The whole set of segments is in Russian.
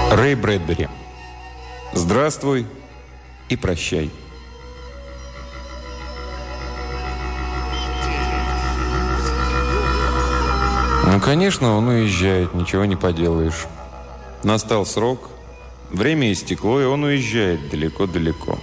Рэй Брэдбери. Здравствуй и прощай. Ну, конечно, он уезжает, ничего не поделаешь. Настал срок, время истекло, и он уезжает далеко-далеко.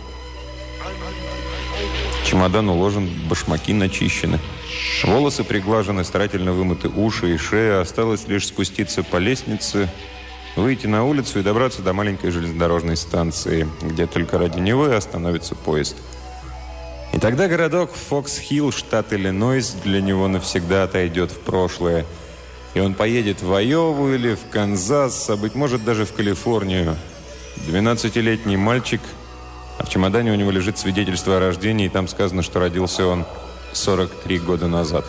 Чемодан уложен, башмаки начищены. Волосы приглажены, старательно вымыты уши и шея. Осталось лишь спуститься по лестнице, выйти на улицу и добраться до маленькой железнодорожной станции, где только ради него и остановится поезд. И тогда городок Фокс-Хилл, штат Иллинойс, для него навсегда отойдет в прошлое. И он поедет в Айову или в Канзас, а, быть может, даже в Калифорнию. 12-летний мальчик, а в чемодане у него лежит свидетельство о рождении, и там сказано, что родился он 43 года назад.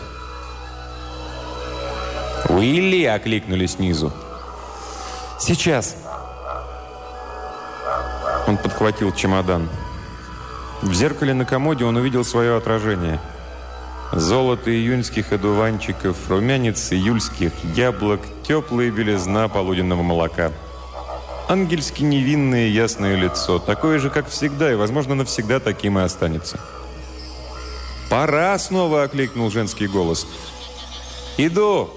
«Уилли!» – окликнули снизу. «Сейчас!» Он подхватил чемодан. В зеркале на комоде он увидел свое отражение. Золото июньских одуванчиков, румянец июльских яблок, теплая белизна полуденного молока. Ангельски невинное ясное лицо, такое же, как всегда, и, возможно, навсегда таким и останется. «Пора!» – снова окликнул женский голос. «Иду!»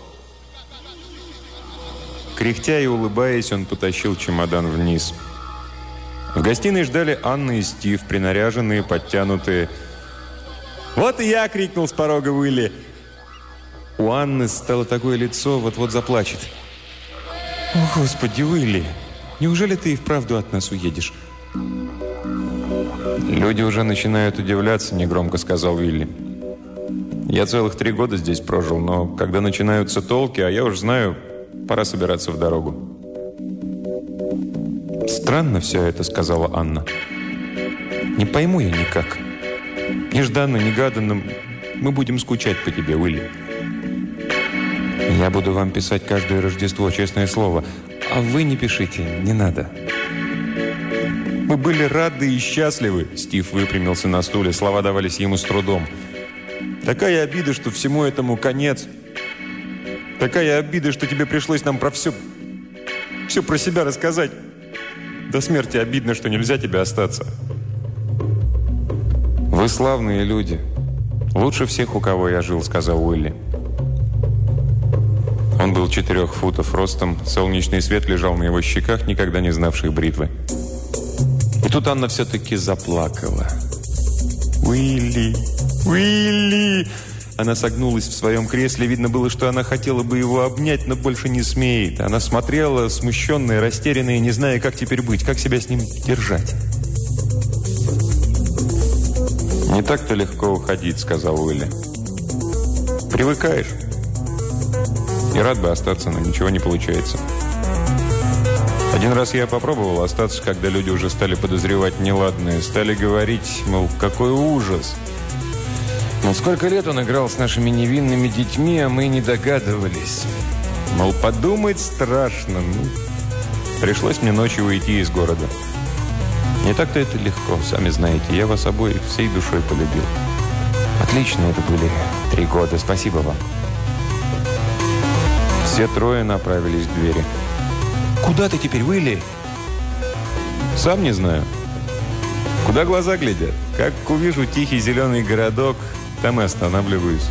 Кряхтя и улыбаясь, он потащил чемодан вниз. В гостиной ждали Анна и Стив, принаряженные, подтянутые. «Вот и я!» – крикнул с порога Уилли. У Анны стало такое лицо, вот-вот заплачет. «О, Господи, Уилли! Неужели ты и вправду от нас уедешь?» «Люди уже начинают удивляться», – негромко сказал Уилли. «Я целых 3 года здесь прожил, но когда начинаются толки, а я уж знаю, пора собираться в дорогу». «Странно все это», – сказала Анна. «Не пойму я никак. Нежданно, негаданно мы будем скучать по тебе, Уилли. Я буду вам писать каждое Рождество, честное слово. А вы не пишите, не надо». «Мы были рады и счастливы», – Стив выпрямился на стуле, слова давались ему с трудом. «Такая обида, что всему этому конец. Такая обида, что тебе пришлось нам про все про себя рассказать. До смерти обидно, что нельзя тебе остаться». «Вы славные люди. Лучше всех, у кого я жил», – сказал Уилли. Он был 4 футов ростом, солнечный свет лежал на его щеках, никогда не знавших бритвы. И тут Анна все-таки заплакала. «Уилли! Уилли!» Она согнулась в своем кресле. Видно было, что она хотела бы его обнять, но больше не смеет. Она смотрела, смущенная, растерянная, не зная, как теперь быть, как себя с ним держать. «Не так-то легко уходить», — сказал Уилли. «Привыкаешь. И рад бы остаться, но ничего не получается. Один раз я попробовал остаться, когда люди уже стали подозревать неладное, стали говорить, мол, какой ужас. Мол, сколько лет он играл с нашими невинными детьми, а мы не догадывались. Мол, подумать страшно. Пришлось мне ночью уйти из города. Не так-то это легко, сами знаете. Я вас обоих всей душой полюбил. Отлично это были 3 года, спасибо вам». Все 3 направились к двери. «Куда ты теперь, Уилли?» «Сам не знаю. Куда глаза глядят? Как увижу тихий зеленый городок, там и останавливаюсь».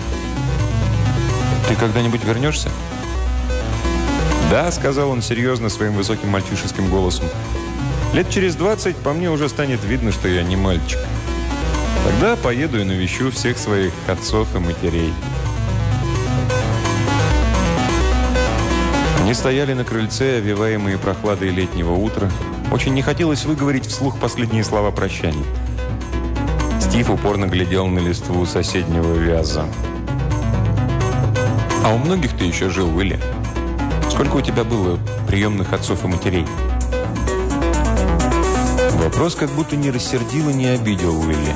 «Ты когда-нибудь вернешься?» «Да», — сказал он серьезно своим высоким мальчишеским голосом. «Лет через 20 по мне уже станет видно, что я не мальчик. Тогда поеду и навещу всех своих отцов и матерей». Они стояли на крыльце, овеваемые прохладой летнего утра. Очень не хотелось выговорить вслух последние слова прощания. Стив упорно глядел на листву соседнего вяза. «А у многих ты еще жил, Уилли? Сколько у тебя было приемных отцов и матерей?» Вопрос как будто не рассердил и не обидел Уилли.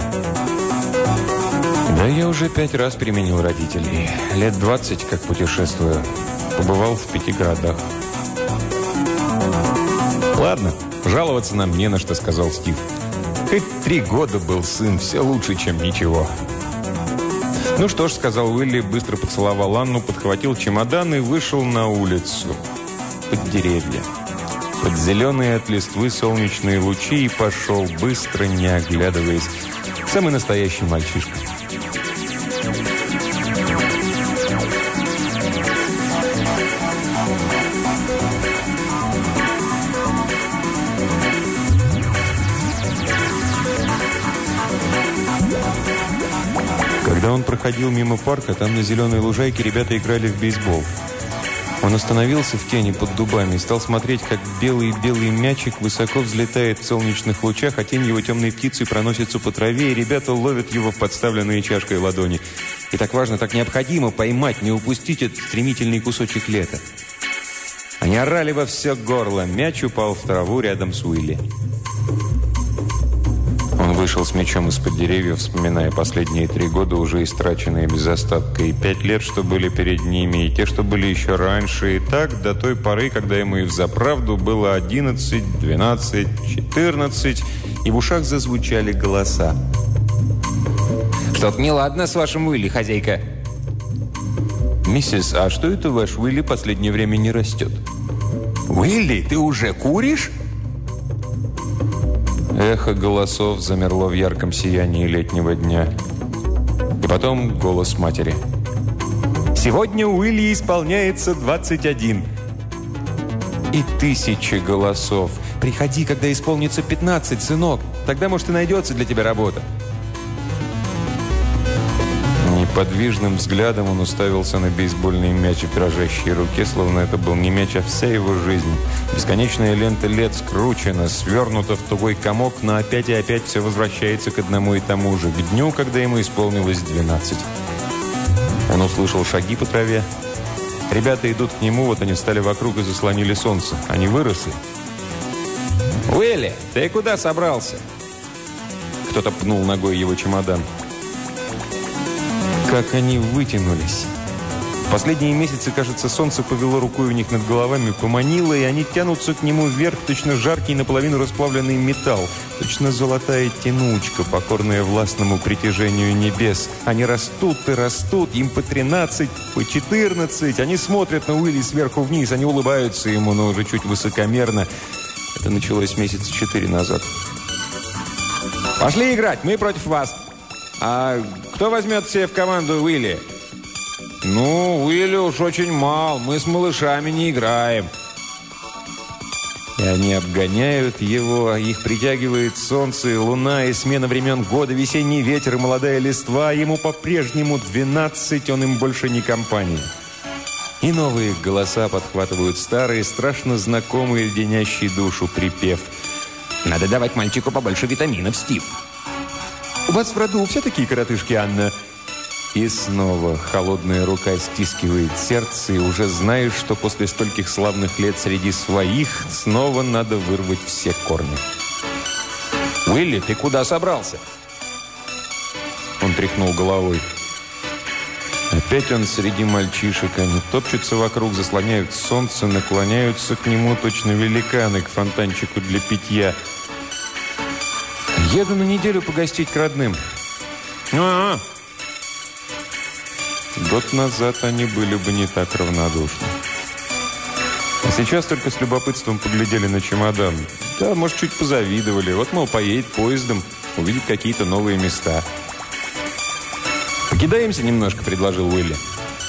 «Да я уже 5 раз переменил родителей. Лет 20, как путешествую. Побывал в 5 городах». «Ладно, жаловаться нам не на что», — сказал Стив. «Хоть 3 года был сын, все лучше, чем ничего». «Ну что ж», — сказал Уилли, быстро поцеловал Анну, подхватил чемодан и вышел на улицу под деревья. под зеленые от листвы солнечные лучи и пошел, быстро не оглядываясь. Самый настоящий мальчишка. Когда он проходил мимо парка, там на зеленой лужайке ребята играли в бейсбол. Он остановился в тени под дубами и стал смотреть, как белый-белый мячик высоко взлетает в солнечных лучах, а тень его темной птицей проносится по траве, и ребята ловят его в подставленные чашкой ладони. И так важно, так необходимо поймать, не упустить этот стремительный кусочек лета. Они орали во все горло. Мяч упал в траву рядом с Уилли. Он вышел с мячом из-под деревьев, вспоминая последние 3 года, уже истраченные без остатка, и 5 лет, что были перед ними, и те, что были еще раньше, и так до той поры, когда ему и взаправду было 11, 12, 14, и в ушах зазвучали голоса. «Что-то неладно с вашим Уилли, хозяйка». «Миссис, а что это ваш Уилли последнее время не растет?» «Уилли, ты уже куришь?» Эхо голосов замерло в ярком сиянии летнего дня. И потом голос матери. «Сегодня Уилли исполняется 21». И тысячи голосов. «Приходи, когда исполнится 15, сынок. Тогда, может, и найдется для тебя работа». Неподвижным взглядом он уставился на бейсбольный мяч в дрожащей руке, словно это был не мяч, а вся его жизнь. Бесконечная лента лет скручена, свернута в тугой комок, но опять и опять все возвращается к одному и тому же, к дню, когда ему исполнилось 12. Он услышал шаги по траве. Ребята идут к нему, вот они встали вокруг и заслонили солнце. Они выросли. «Уилли, ты куда собрался?» Кто-то пнул ногой его чемодан. Как они вытянулись. В последние месяцы, кажется, солнце повело рукой у них над головами, поманило, и они тянутся к нему вверх, точно жаркий, наполовину расплавленный металл, точно золотая тянучка, покорная властному притяжению небес. Они растут и растут, им по 13, по 14. Они смотрят на Уилли сверху вниз, они улыбаются ему, но уже чуть высокомерно. Это началось месяца 4 назад. «Пошли играть, мы против вас. А кто возьмет себе в команду Уилли?» «Ну, Уилли уж очень мал, мы с малышами не играем». И они обгоняют его, их притягивает солнце и луна, и смена времен года, весенний ветер и молодая листва. Ему по-прежнему 12, он им больше не компания. И новые голоса подхватывают старые, страшно знакомые, леденящие душу припев. «Надо давать мальчику побольше витаминов, Стив». «У вас в роду все такие коротышки, Анна?» И снова холодная рука стискивает сердце, и уже знаешь, что после стольких славных лет среди своих снова надо вырвать все корни. «Уилли, ты куда собрался?» Он тряхнул головой. Опять он среди мальчишек. Они топчутся вокруг, заслоняют солнце, наклоняются к нему, точно великаны, к фонтанчику для питья. «Еду на неделю погостить к родным». «А-а-а!» Год назад они были бы не так равнодушны. А сейчас только с любопытством поглядели на чемодан. Да, может, чуть позавидовали. Вот, мол, поедет поездом, увидит какие-то новые места. «Покидаемся немножко», — предложил Уилли.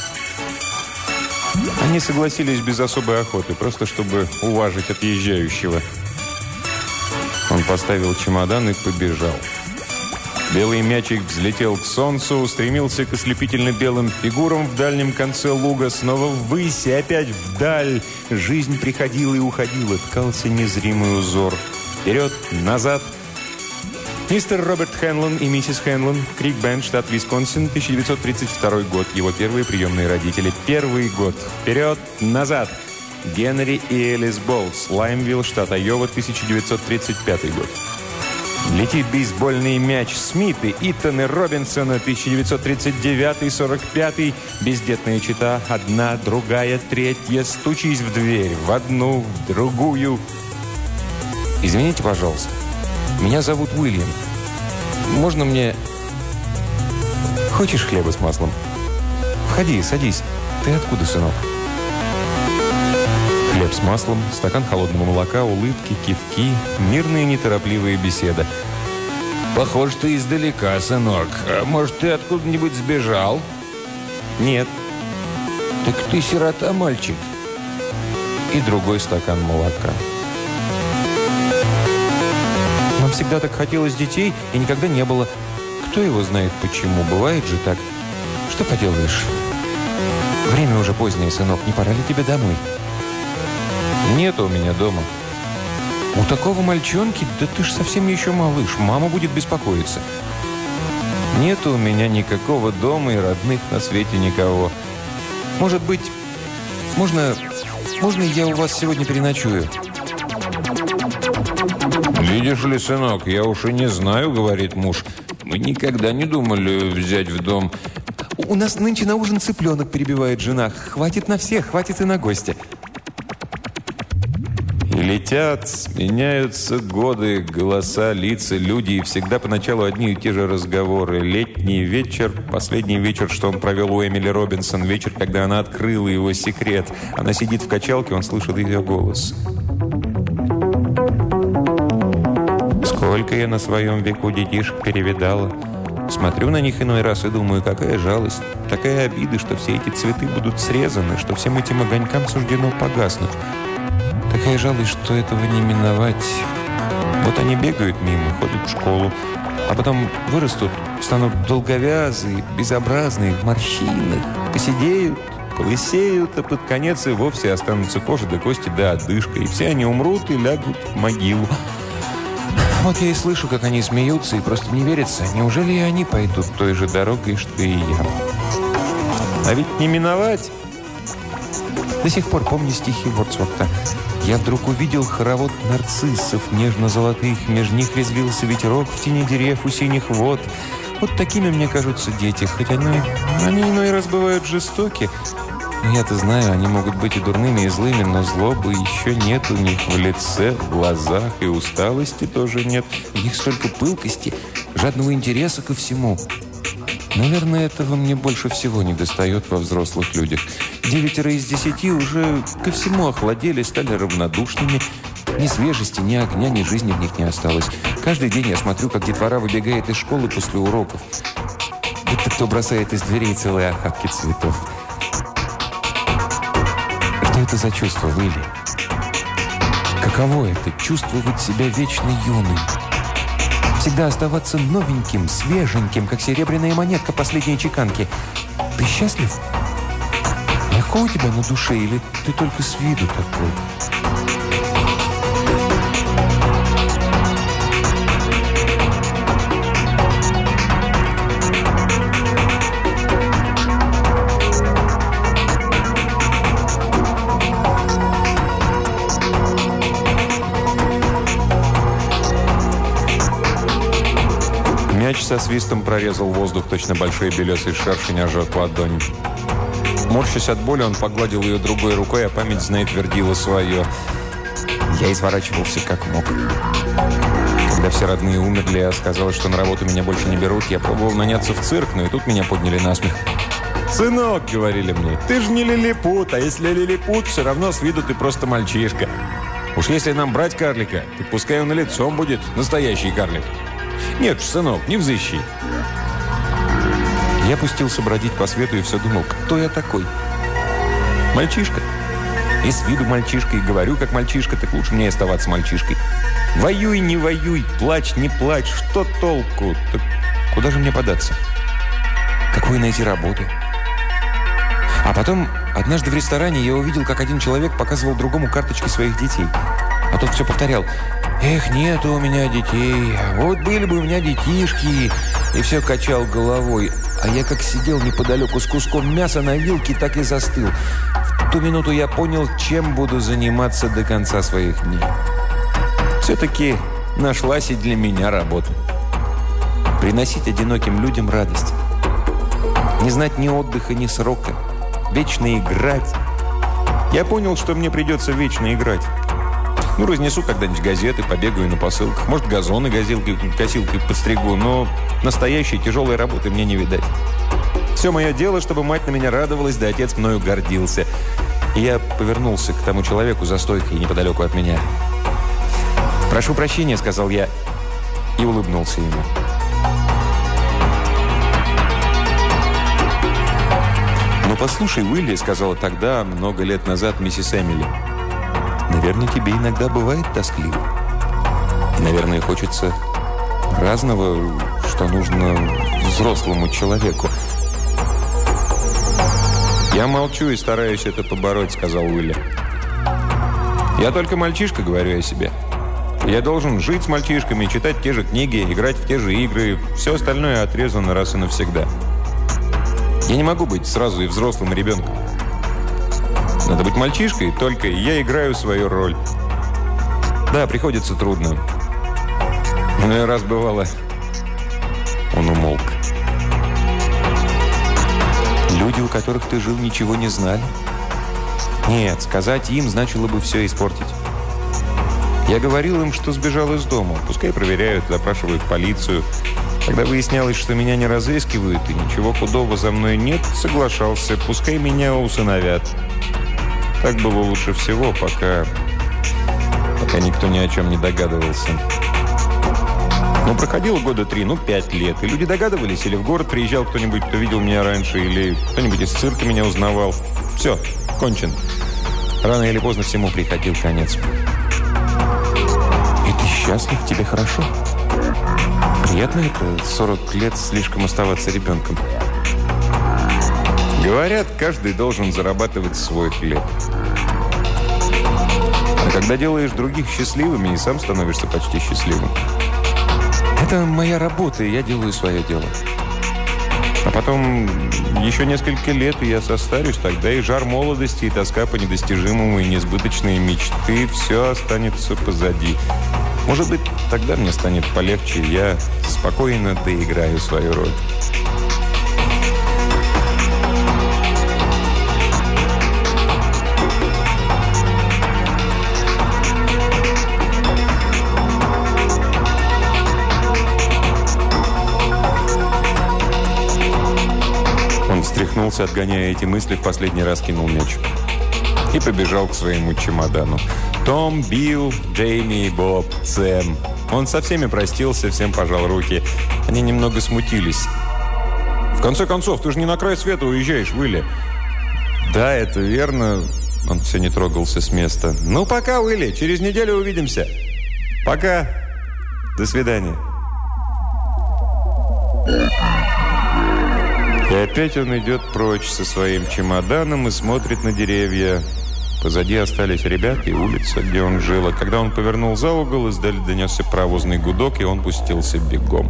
Они согласились без особой охоты, просто чтобы уважить отъезжающего. Он поставил чемодан и побежал. Белый мячик взлетел к солнцу, устремился к ослепительно-белым фигурам в дальнем конце луга, снова ввысь и опять вдаль. Жизнь приходила и уходила, ткался незримый узор. Вперед, назад. Мистер Роберт Хенлон и миссис Хенлон, Крик-Бенд, штат Висконсин, 1932 год. Его первые приемные родители. Первый год. Вперед, назад. Генри и Элис Болтс, Лаймвилл, штат Айова, 1935 год. Летит бейсбольный мяч. Смиты, Итан и Робинсона, 1939-45. Бездетная чета. Одна, другая, третья. Стучись в дверь. В одну, в другую. «Извините, пожалуйста. Меня зовут Уильям. Можно мне... Хочешь хлеба с маслом? Входи, садись. Ты откуда, сынок?» Хлеб Хлеб с маслом, стакан холодного молока, улыбки, кивки, мирная неторопливая беседа. «Похоже, ты издалека, сынок. Может, ты откуда-нибудь сбежал?» «Нет». «Так ты сирота, мальчик». И другой стакан молока. Нам всегда так хотелось детей, и никогда не было. Кто его знает почему, бывает же так. Что поделаешь? Время уже позднее, сынок, не пора ли тебе домой? Нет у меня дома. У такого мальчонки, да ты ж совсем еще малыш, мама будет беспокоиться. Нет у меня никакого дома и родных на свете никого. Может быть, можно я у вас сегодня переночую? «Видишь ли, сынок, я уж и не знаю, — говорит муж, — мы никогда не думали взять в дом». «У нас нынче на ужин цыпленок», — перебивает жена. «Хватит на всех, хватит и на гостя». И летят, меняются годы, голоса, лица, люди, и всегда поначалу одни и те же разговоры. Летний вечер, последний вечер, что он провел у Эмили Робинсон, вечер, когда она открыла его секрет. Она сидит в качалке, он слышит ее голос. Сколько я на своем веку детишек перевидала. Смотрю на них иной раз и думаю, какая жалость, такая обида, что все эти цветы будут срезаны, что всем этим огонькам суждено погаснуть. Такая жалость, что этого не миновать. Вот они бегают мимо, ходят в школу, а потом вырастут, станут долговязые, безобразные, в морщинах, посидеют, полысеют, а под конец и вовсе останутся кожа до кости да одышка, и все они умрут и лягут в могилу. Вот я и слышу, как они смеются, и просто не верится, неужели и они пойдут той же дорогой, что и я? А ведь не миновать. До сих пор помню стихи Вордсворта. Я вдруг увидел хоровод нарциссов, нежно-золотых, меж них резвился ветерок в тени деревьев у синих вод. Вот такими мне кажутся дети, хоть они иной раз бывают жестоки. Но я-то знаю, они могут быть и дурными, и злыми, но злобы еще нет у них в лице, в глазах, и усталости тоже нет. У них столько пылкости, жадного интереса ко всему. Наверное, этого мне больше всего недостает во взрослых людях. 9 из 10 уже ко всему охладели, стали равнодушными. Ни свежести, ни огня, ни жизни в них не осталось. Каждый день я смотрю, как детвора выбегает из школы после уроков. Будто кто бросает из дверей целые охапки цветов. Что это за чувство, Уилли? Каково это – чувствовать себя вечно юным? Всегда оставаться новеньким, свеженьким, как серебряная монетка последней чеканки. Ты счастлив? Легко у тебя на душе или ты только с виду такой? Мяч со свистом прорезал воздух, точно большой белесый шершень ожег ладонь. Морщась от боли, он погладил ее другой рукой, а память, знает, твердила свое. Я изворачивался как мог. Когда все родные умерли, я сказал, что на работу меня больше не берут, я пробовал наняться в цирк, но и тут меня подняли на смех. «Сынок», — говорили мне, — «ты же не лилипут, а если лилипут, все равно с виду ты просто мальчишка. Уж если нам брать карлика, так пускай он и лицом будет настоящий карлик. Нет ж, сынок, не взыщи». Я пустился бродить по свету и все думал, кто я такой? Мальчишка. И с виду мальчишка, и говорю как мальчишка, так лучше мне оставаться мальчишкой. Воюй, не воюй, плачь, не плачь, что толку? Так куда же мне податься? Какую найти работу? А потом, однажды в ресторане я увидел, как один человек показывал другому карточки своих детей. А тот все повторял: «Эх, нету у меня детей, вот были бы у меня детишки». И все качал головой. А я как сидел неподалеку с куском мяса на вилке, так и застыл. В ту минуту я понял, чем буду заниматься до конца своих дней. Все-таки нашлась и для меня работа. Приносить одиноким людям радость. Не знать ни отдыха, ни срока. Вечно играть. Я понял, что мне придется вечно играть. Ну, разнесу когда-нибудь газеты, побегаю на посылках. Может, газоны косилкой подстригу, но настоящей тяжелой работы мне не видать. Все мое дело, чтобы мать на меня радовалась, да отец мною гордился. И я повернулся к тому человеку за стойкой неподалеку от меня. «Прошу прощения», — сказал я, и улыбнулся ему. «Ну, послушай, Уилли», — сказала тогда, много лет назад, миссис Эмили, «наверное, тебе иногда бывает тоскливо. Наверное, хочется разного, что нужно взрослому человеку». «Я молчу и стараюсь это побороть», — сказал Уилли. «Я только мальчишка, говорю о себе. Я должен жить с мальчишками, читать те же книги, играть в те же игры. Все остальное отрезано раз и навсегда. Я не могу быть сразу и взрослым, и ребенком. Надо быть мальчишкой только, и я играю свою роль. Да, приходится трудно. Но раз бывало...» Он умолк. «Люди, у которых ты жил, ничего не знали?» «Нет, сказать им значило бы все испортить. Я говорил им, что сбежал из дома. Пускай проверяют, запрашивают полицию. Когда выяснялось, что меня не разыскивают и ничего худого за мной нет, соглашался, пускай меня усыновят. Так было лучше всего, пока никто ни о чем не догадывался. Но проходило года 3, 5 лет, и люди догадывались, или в город приезжал кто-нибудь, кто видел меня раньше, или кто-нибудь из цирка меня узнавал. Все, кончен. Рано или поздно всему приходил конец. И ты счастлив, тебе хорошо? Приятно это 40 лет слишком оставаться ребенком? Говорят, каждый должен зарабатывать свой хлеб. А когда делаешь других счастливыми, и сам становишься почти счастливым. Это моя работа, и я делаю свое дело. А потом еще несколько лет, и я состарюсь. Тогда и жар молодости, и тоска по недостижимому, и несбыточные мечты – все останется позади. Может быть, тогда мне станет полегче, и я спокойно доиграю свою роль. Встряхнулся, отгоняя эти мысли, в последний раз кинул мяч. И побежал к своему чемодану. Том, Билл, Джейми, Боб, Сэм. Он со всеми простился, всем пожал руки. Они немного смутились. «В конце концов, ты же не на край света уезжаешь, Уилли». «Да, это верно». Он все не трогался с места. «Ну, пока, Уилли. Через неделю увидимся». «Пока. До свидания». И опять он идет прочь со своим чемоданом и смотрит на деревья. Позади остались ребята и улица, где он жил. А когда он повернул за угол, издали донесся паровозный гудок, и он пустился бегом.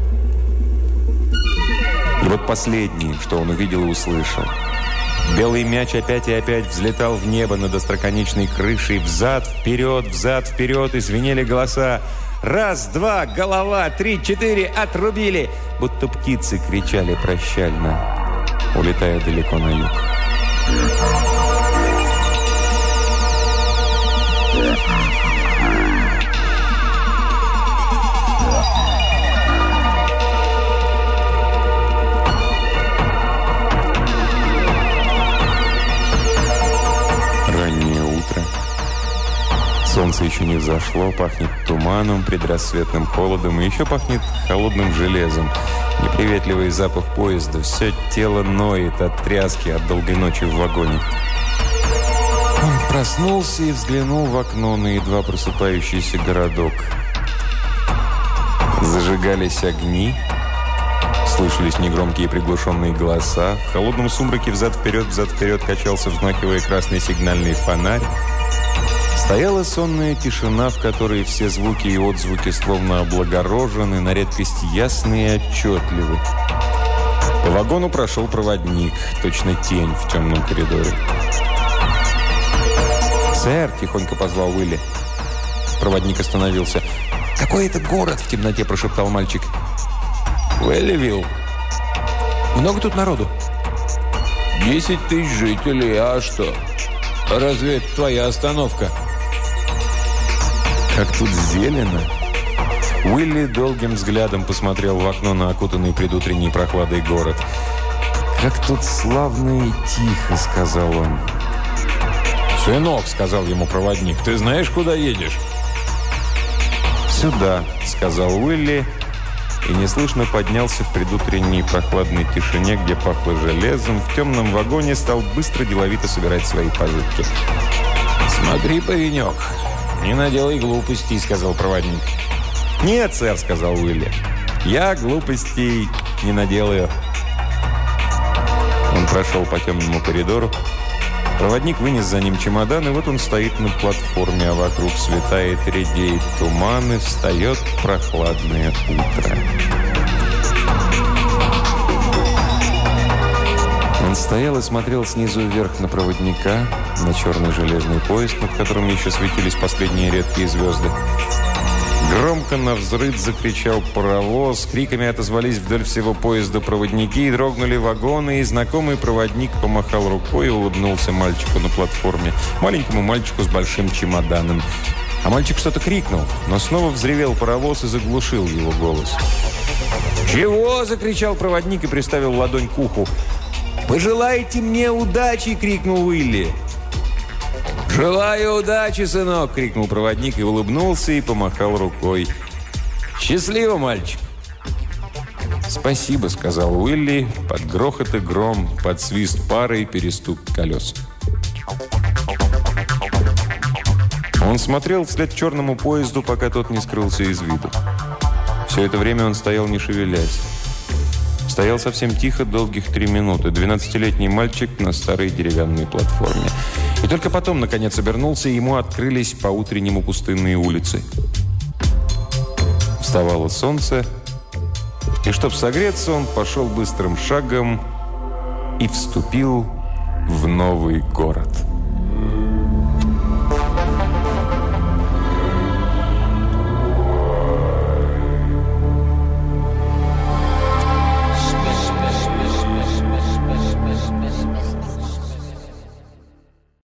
И вот последнее, что он увидел и услышал. Белый мяч опять и опять взлетал в небо над остроконечной крышей. Взад, вперед, и звенели голоса. «Раз, два, голова, 3, 4, отрубили!» Будто птицы кричали прощально, улетая далеко на юг. Раннее утро. Солнце еще не взошло, пахнет туманом, предрассветным холодом, и еще пахнет холодным железом. Неприветливый запах поезда. Все тело ноет от тряски, от долгой ночи в вагоне. Он проснулся и взглянул в окно на едва просыпающийся городок. Зажигались огни, слышались негромкие приглушенные голоса. В холодном сумраке взад-вперед качался, взмахивая красный сигнальный фонарь. Стояла сонная тишина, в которой все звуки и отзвуки словно облагорожены, на редкость ясные и отчетливы. По вагону прошел проводник, точно тень в темном коридоре. «Сэр!» – тихонько позвал Уилли. Проводник остановился. «Какой это город?» – в темноте прошептал мальчик. «Уэлливилл». «Много тут народу?» 10 тысяч жителей, а что? Разве это твоя остановка?» Как тут зелено. Уилли долгим взглядом посмотрел в окно на окутанный предутренней прохладой город. «Как тут славно и тихо», — сказал он. «Сынок», — сказал ему проводник, — «ты знаешь, куда едешь?» «Сюда», — сказал Уилли, и неслышно поднялся в предутренней прохладной тишине, где пахло железом, в темном вагоне стал быстро деловито собирать свои пожитки. «Смотри, паренек, не наделай глупостей», — сказал проводник. «Нет, сэр», — сказал Уилли, — «я глупостей не наделаю». Он прошел по темному коридору. Проводник вынес за ним чемодан, и вот он стоит на платформе, а вокруг светает, редеет туман, и встает прохладное утро. Он стоял и смотрел снизу вверх на проводника, на черный железный поезд, над которым еще светились последние редкие звезды. Громко навзрыд закричал паровоз, криками отозвались вдоль всего поезда проводники, дрогнули вагоны, и знакомый проводник помахал рукой и улыбнулся мальчику на платформе, маленькому мальчику с большим чемоданом. А мальчик что-то крикнул, но снова взревел паровоз и заглушил его голос. «Чего?» – закричал проводник и приставил ладонь к уху. «Пожелайте мне удачи!» – крикнул Уилли. «Желаю удачи, сынок!» – крикнул проводник и улыбнулся и помахал рукой. «Счастливо, мальчик!» «Спасибо», – сказал Уилли, под грохот и гром, под свист пары и перестук колес. Он смотрел вслед черному поезду, пока тот не скрылся из виду. Все это время он стоял, не шевелясь. Стоял совсем тихо, долгих 3 минуты. 12-летний мальчик на старой деревянной платформе. И только потом, наконец, обернулся, и ему открылись по-утреннему пустынные улицы. Вставало солнце, и, чтоб согреться, он пошел быстрым шагом и вступил в новый город.